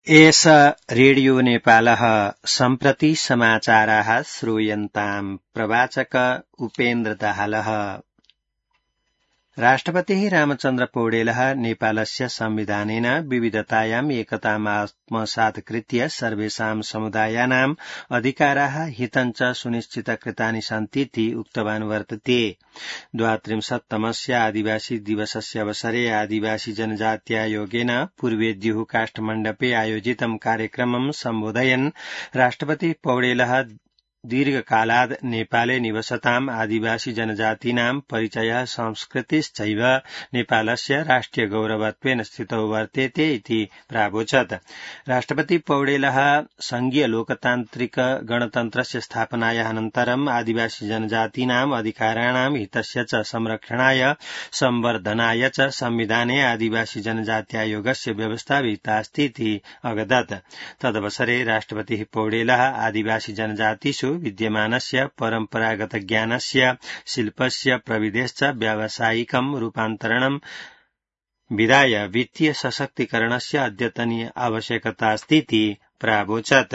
एष रेडियो नेपालः सम्प्रति समाचाराः श्रूयन्ताम् प्रवाचक उपेन्द्र दाहालः। राष्ट्रपतिः रामचन्द्र पौडेलः नेपालस्य संविधानेन विविधतायाम् एकताम् आत्मसात्कृत्य सर्वेषां समुदायानाम् अधिकाराः हितं च सुनिश्चितकृतानि सन्तीति उक्तवान् वर्तते। 32तमस्य आदिवासी दिवसस्य अवसरे आदिवासी जनजात्यायोगेन पूर्वेद्युः काष्ठमण्डपे आयोजितं कार्यक्रमं सम्बोधयन् राष्ट्रपति पौडेलः दीर्घकालाद् नेपाले निवसताम् आदिवासी जनजातीनां परिचयः संस्कृतिश्चैव नेपालस्य राष्ट्रिय गौरवत्वेन स्थितौ वर्तेते इति प्रावोचत्। राष्ट्रपति पौडेलः संघीय लोकतान्त्रिक गणतन्त्रस्य स्थापनायाः अनन्तरम् आदिवासी जनजातीनाम् अधिकाराणां हितस्य च संरक्षणाय संवर्धनाय च संविधाने आदिवासी जनजात्यायोगस्य व्यवस्था विहितास्ति इति अवदत्। तदवसरे राष्ट्रपतिः पौडेलः आदिवासी जनजातिषु विद्यमानस्य परम्परागत ज्ञानस्य शिल्पस्य प्रविधेश्च व्यावसायिकं रूपान्तरणं विधाय वित्तीय सशक्तीकरणस्य अद्यतनीय आवश्यकतास्तीति प्रावोचत्।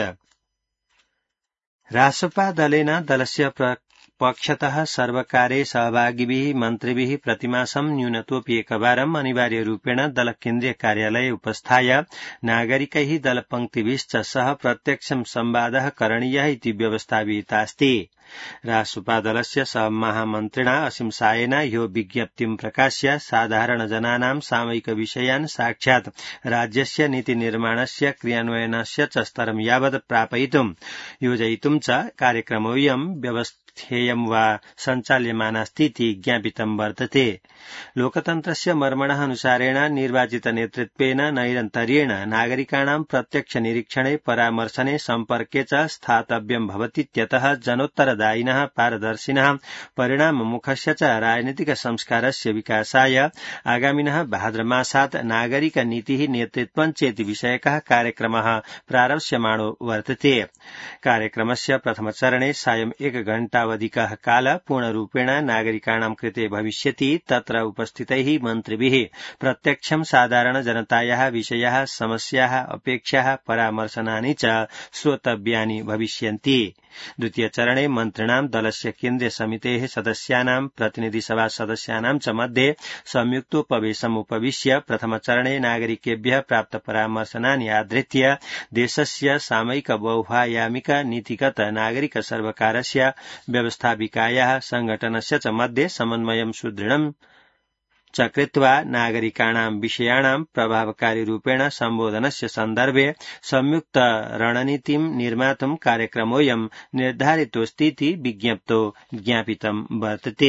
रासपा दलेन दलस्य पक्षतः सर्वकारे सहभागिभिः मन्त्रिभिः प्रतिमासं न्यूनतोऽपि एकवारम् अनिवार्यरूपेण दल केन्द्रीय कार्यालये उपस्थाय नागरिकैः दलपङ्क्तिभिश्च सह प्रत्यक्षं संवादः करणीयः इति व्यवस्था विहितास्ति। रासपा दलस्य सहमहामन्त्रिणा असीम सायेन ह्यो विज्ञप्तिं प्रकाश्य साधारणजनानां सामयिक विषयान् साक्षात् राज्यस्य नीतिनिर्माणस्य क्रियान्वयनस्य च स्तरं यावत् प्रापयितुं योजयितुं च कार्यक्रमोऽयं व्यवस्थेयं वा सञ्चाल्यमानास्तीति ज्ञापितं वर्तते। लोकतन्त्रस्य मर्मणः अनुसारेण निर्वाचित नेतृत्वेन नैरन्तर्येण नागरिकाणां प्रत्यक्ष निरीक्षणे परामर्शने सम्पर्के च स्थातव्यं भवतीत्यतः जनोत्तरदायिनः पारदर्शिनः परिणाममुखस्य च राजनीतिक संस्कारस्य विकासाय आगामिनः भाद्रमासात् नागरिक नीतिः नेतृत्वं चेति विषयकः कार्यक्रमः प्रारप्स्यमाणो वर्तते। कार्यक्रमस्य प्रथमचरणे सायं 1 घण्टावधिकः कालः पूर्णरूपेण नागरिकाणां कृते भविष्यति। तत्र उपस्थितैः मन्त्रिभिः प्रत्यक्षं साधारण जनतायाः विषयाः समस्याः अपेक्षाः परामर्शनानि च श्रोतव्यानि भविष्यन्ति। द्वितीय चरणे मन्त्रिणां दलस्य केन्द्रीय समितेः सदस्यानां प्रतिनिधिसभा सदस्यानां च मध्ये संयुक्तोपवेशम् उपविश्य प्रथमचरणे नागरिकेभ्यः प्राप्त परामर्शनानि आधृत्य देशस्य सामयिक बहुआयामिक नीतिगत नागरिक सर्वकारस्य व्यवस्थापिकायाः संघटनस्य च मध्ये समन्वयं सुदृढं च कृत्वा नागरिकाणां विषयाणां प्रभावकारी रूपेण सम्बोधनस्य सन्दर्भे संयुक्त रणनीतिं निर्मातुं कार्यक्रमोऽयं निर्धारितोऽस्तीति विज्ञप्तौ ज्ञापितं वर्तते।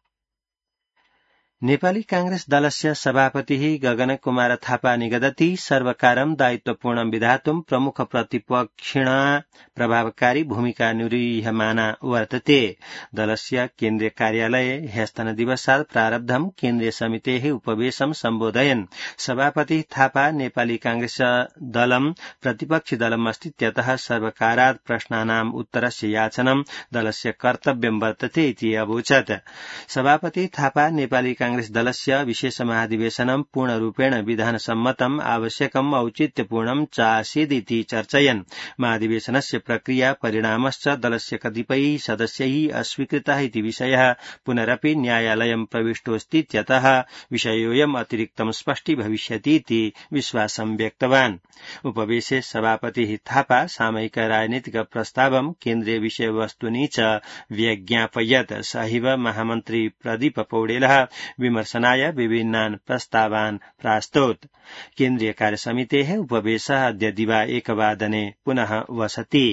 नेपाली कांग्रेस दलस्य सभापतिः गगन कुमार थापा निगदति सर्वकारं दायित्वपूर्णं विधातुं प्रमुख प्रतिपक्षिणा प्रभावकारी भूमिका निर्वह्यमाना वर्तते। दलस्य केन्द्रीय कार्यालये ह्यस्तनदिवसात् प्रारब्धं केन्द्रीय समितेः उपवेशं सम्बोधयन् सभापति थापा नेपाली कांग्रेस दलं प्रतिपक्षि दलम् अस्तीत्यतः सर्वकारात् प्रश्नानाम् उत्तरस्य याचनं दलस्य कर्तव्यं वर्तते इति अवोचत्। सभापति थापा नेपाली कांग्रेस दलस्य विशेष महाधिवेशनं पूर्णरूपेण विधानसम्मतम् आवश्यकम् औचित्यपूर्णं च आसीदिति चर्चयन् महाधिवेशनस्य प्रक्रिया परिणामश्च दलस्य कतिपयैः सदस्यैः अस्वीकृतः इति विषयः पुनरपि न्यायालयं प्रविष्टोऽस्तीत्यतः विषयोऽयम् अतिरिक्तं स्पष्टी भविष्यति इति विश्वासं व्यक्तवान्। उपवेशे सभापतिः थापा सामयिक राजनीतिक प्रस्तावं केन्द्रीय विषयवस्तूनि च व्यज्ञापयत्। सहैव महामन्त्री प्रदीप पौडेलः विमर्शनाय विभिन्नान् प्रस्तावान् प्रास्तौत्। केन्द्रीय कार्यसमितेः उपवेशः अद्य दिवा 1 वादने पुनः वसति।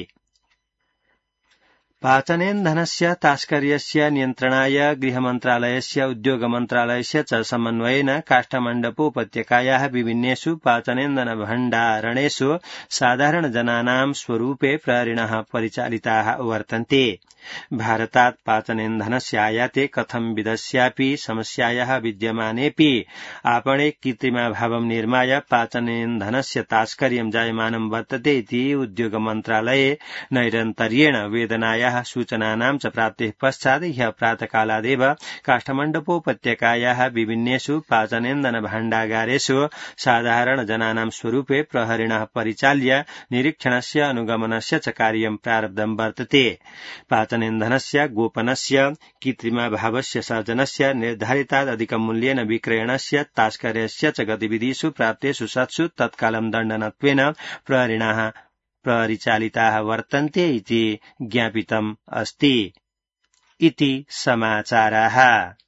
पाचनेन्धनस्य तास्कर्यस्य नियन्त्रणाय गृहमन्त्रालयस्य उद्योगमन्त्रालयस्य च समन्वयेन काष्ठमण्डपोपत्यकायाः विभिन्नेषु पाचनेन्धन भण्डारणेषु साधारणजनानां स्वरूपे प्रहरिणः परिचालिताः वर्तन्ते। भारतात् पाचनेन्धनस्य आयाते कथं विधस्यापि समस्यायाः विद्यमानेऽपि आपणे कृत्रिमाभावं निर्माय पाचनेन्धनस्य तात्पर्यं जायमानं वर्तते इति उद्योग मन्त्रालये नैरन्तर्येण वेदनायाः सूचनानां च प्राप्तेः पश्चात् ह्यः प्रातःकालादेव काठमाण्डूपोपत्यकायाः विभिन्नेषु पाचनेन्धन भाण्डागारेषु साधारण जनानां स्वरूपे प्रहरिणः परिचाल्य निरीक्षणस्य अनुगमनस्य च कार्यं प्रारब्धं वर्तते। पाचनेन्धनस्य गोपनस्य कृत्रिमाभावस्य सर्जनस्य निर्धारितात् अधिकमूल्येन विक्रयणस्य तात्पर्यस्य च गतिविधिषु प्राप्तेषु सत्सु तत्कालं दण्डनत्वेन प्रहरिणाः परिचालिताः वर्तन्ते इति ज्ञापितम् अस्ति। इति समाचाराः।